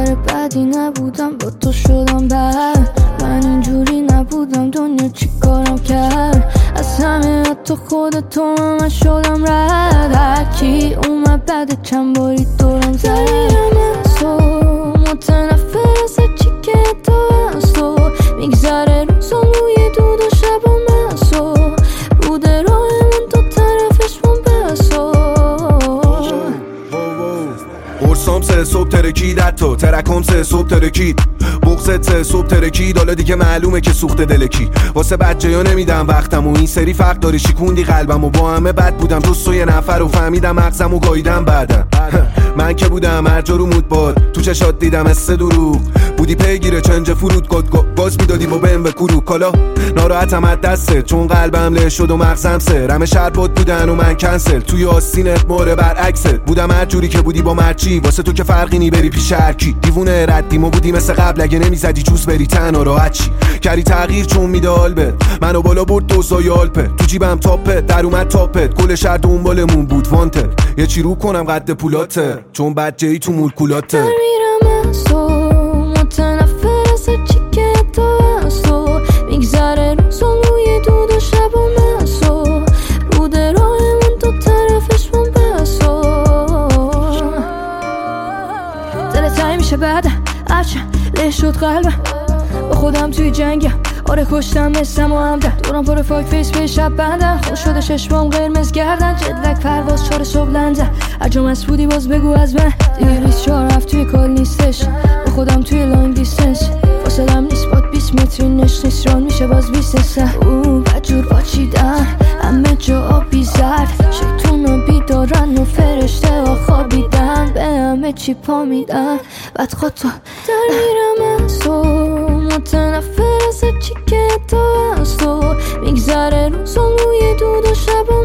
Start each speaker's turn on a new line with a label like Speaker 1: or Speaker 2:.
Speaker 1: خبر بدی نبودم با تو شدم بعد من اینجوری نبودم دنیا چی کارم کرد از همه حتی خودتو من شدم رد هرکی اومد بعد چند باری دورم زدم از تو متنفر از چی که تو از تو میگذره روزم روی دود و شب و مسو بوده راه من تو طرفش من بسو
Speaker 2: برسام سه صبح ترکید حتی ترکام سه صبح ترکید بغزت سه صبح ترکید حالا دیگه معلومه که سوخته دلکی واسه بچه ها نمیدم وقتم و این سری فرق داری شیکوندی قلبم و با همه بد بودم جز یه نفر و فهمیدم مغزم و گاییدم بعدم من که بودم هر جا رو مود باد تو چشات دیدم از دروغ بودی پیگیره چنج فرود باز میدادی با بهم و کرو کالا ناراحتم از دسته چون قلبم له شد و مغزم سه رم شربات بودن و من کنسل توی آستینت ماره برعکست بودم هر جوری که بودی با مرچی واسه تو که فرقی نی بری پیش هرکی دیوونه ردیم و بودی مثل قبل اگه نمیزدی جوز بری تنها راحت چی کردی تغییر چون میده آلبت منو بالا برد دوزای آلپه تو جیبم تاپت در اومد تاپت کل شهر دنبالمون بود وانتد یه چی رو کنم قد پولاته چون بچه‌ای تو مولکولاته
Speaker 1: میرم از تو متنفر از چی که تو از تو میگذره روزم روی دود و شب و مسو بوده راه من تو طرفش من بسو دل تایی میشه بعد هرچه له شد قلبم با خودم توی جنگم آره کشتم مثلم و همدن دورم پر فاک فیس به شب بندن خوش شده چشمام قرمز گردن جدلک پرواز 4 صبح لندن هر جا مست بودی باز بگو از من دیگه ریس 4 هفت توی کال نیستش با خودم توی لانگ دیستنس فاصلم نیست باد 20 متری نشت ران میشه باز 20 سن بدجور باچیدن همه جا آبی زرد شیطون بیدارن و فرشته ها خوابیدن به همه چی پا میدن بعد خود تو در میرم از تو متنفر از چی که تو از تو میگذره روزم روی دود و شب